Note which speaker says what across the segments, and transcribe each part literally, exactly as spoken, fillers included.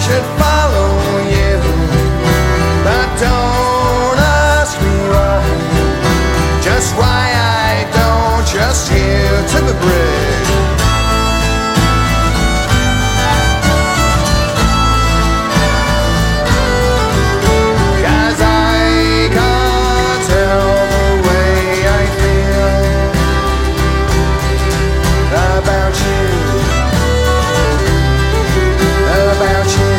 Speaker 1: should follow you, but don't ask me why. Just why I don't just here to the bridge. Cause I can't tell the way I feel about you, about you,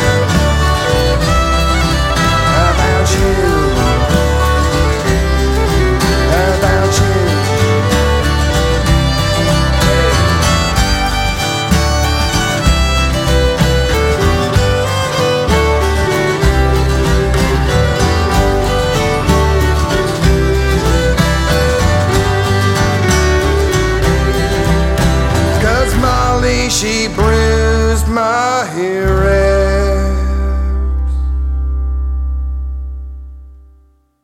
Speaker 1: about you, about you. Cause Molly, she bruised my hearing.